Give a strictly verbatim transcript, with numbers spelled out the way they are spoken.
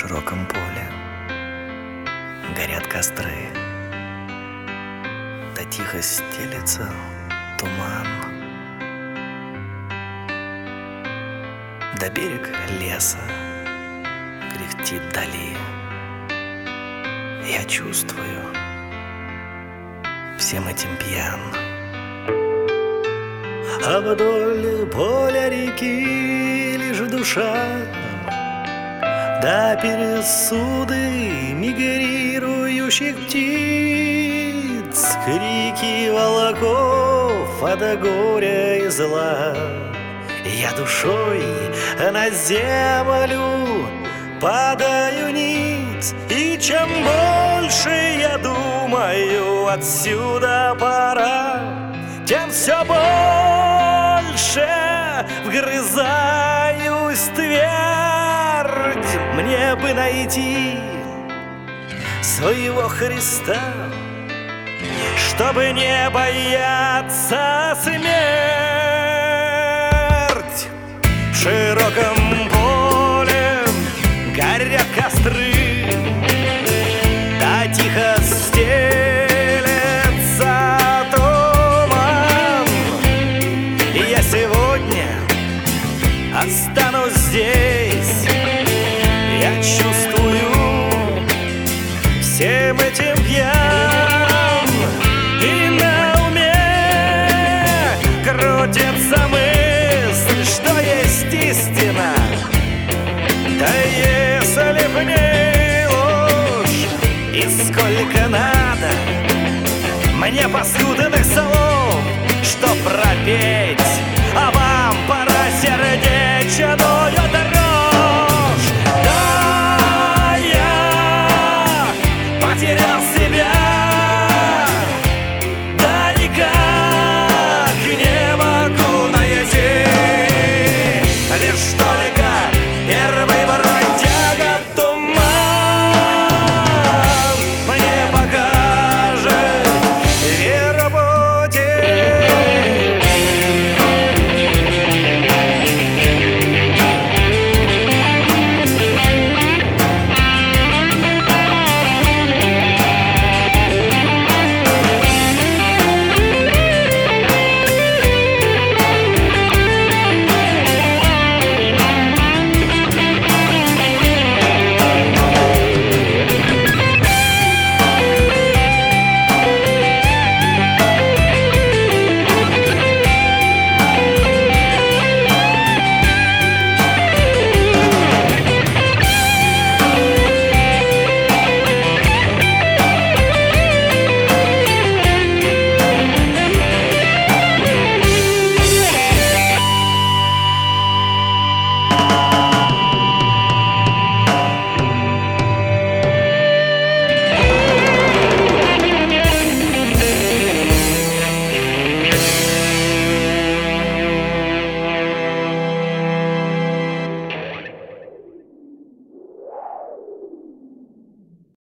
широком поле горят костры, да тихо стелется туман, да берег леса кряхтит вдали. Я чувствую, всем этим пьян. А вдоль поля реки лишь душа, да пересуды мигрирующих птиц, крики волков от горя и зла. Я душой на землю падаю ниц, и чем больше я думаю, отсюда пора, тем все больше вгрызаюсь в твердь. Мне бы найти своего Христа, чтобы не бояться смерть. В широком поле горят костры, да тихо стелется туман. И я сегодня останусь здесь. Я чувствую, всем этим пьян, и на уме крутится мысль, что есть истина. Да если б не ложь, и сколько надо мне паскудных слов, что пропеть